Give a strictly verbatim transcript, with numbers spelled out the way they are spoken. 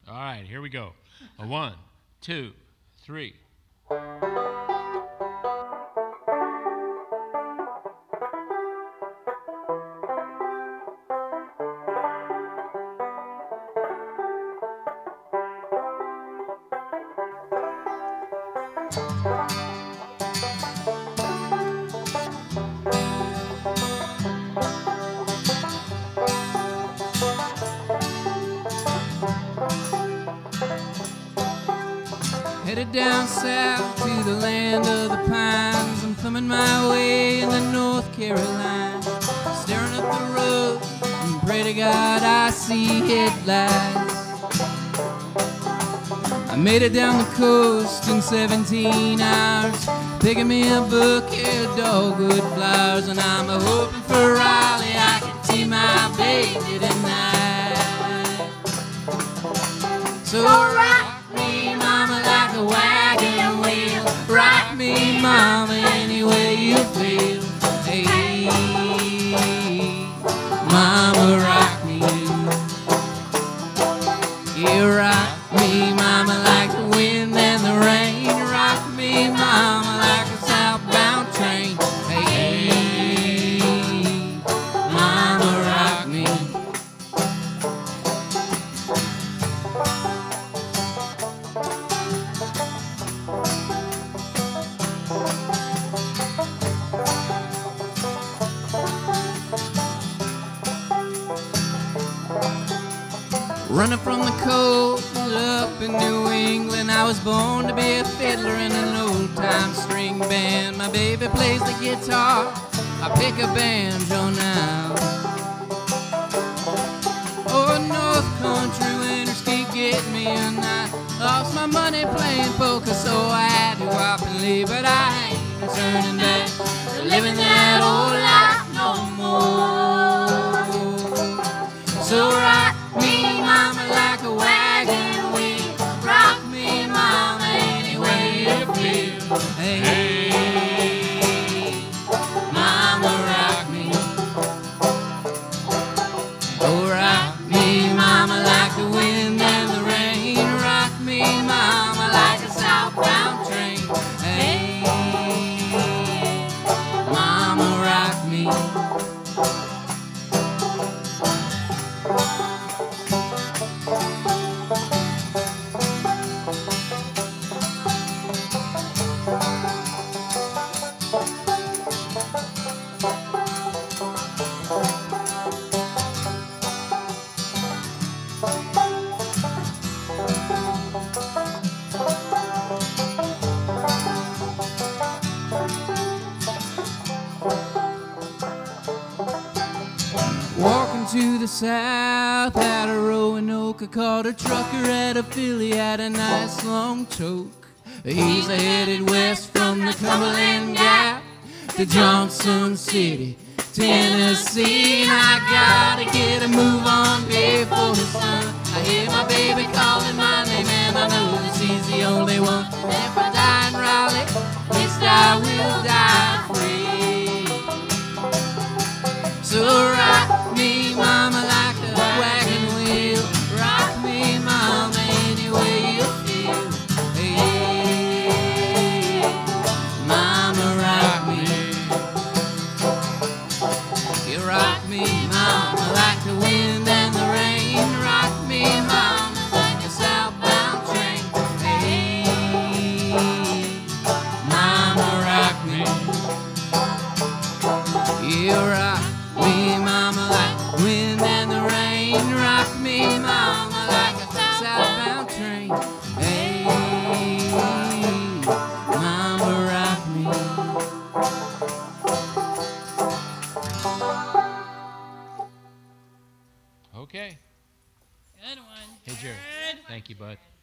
All right, here we go. A one, two, three. Headed down south to the land of the pines. I'm thumbing my way in the North Carolina, staring up the road and pray to God I see headlights. I made it down the coast in seventeen hours, picking me a bouquet of dogwood flowers, and I'm a hoping for Raleigh I can see my baby tonight. So rock me, mama, like a wagon wheel. Rock me, mama, any way you feel. Hey, mama, rock me. You rock me, mama, like the wind and the rain. Rock me, mama, like a southbound train. Hey, mama, rock me. Running from the cold up in New England, I was born to be a fiddler in an old-time string band. My baby plays the guitar, I pick a banjo now. Oh, North Country winters keep getting me, and I lost my money playing poker, so I had to up and leave. But I ain't turning back to living that old life no more. So rock me, mama, like a wagon wheel. Rock me, mama, any way you feel. Hey, mama, rock me. Oh, rock me, mama, like the wind and the rain. Rock me, mama, like a southbound train. Hey, mama, rock me. Walking to the south at a Roanoke, I caught a trucker at a filly, had a nice long choke. He's headed west from the Cumberland Gap to Johnson City, Tennessee. And I gotta get a move on before the sun. I hear my baby calling my name, and I know that she's the only one. If I die in Raleigh, at least I will die free. So rock me, mama, like a wagon wheel. Rock me, mama, any way you feel. Hey, mama, rock me. You rock me, mama, like the wind and the rain. Rock me, mama, like a southbound train. Hey, mama, rock me. You rock me, mama, like the wind and the rain. Rock me, mama, like a southbound train. Hey, mama, rock me. Okay. Good one. Hey, Jared. Jared. Thank you, bud.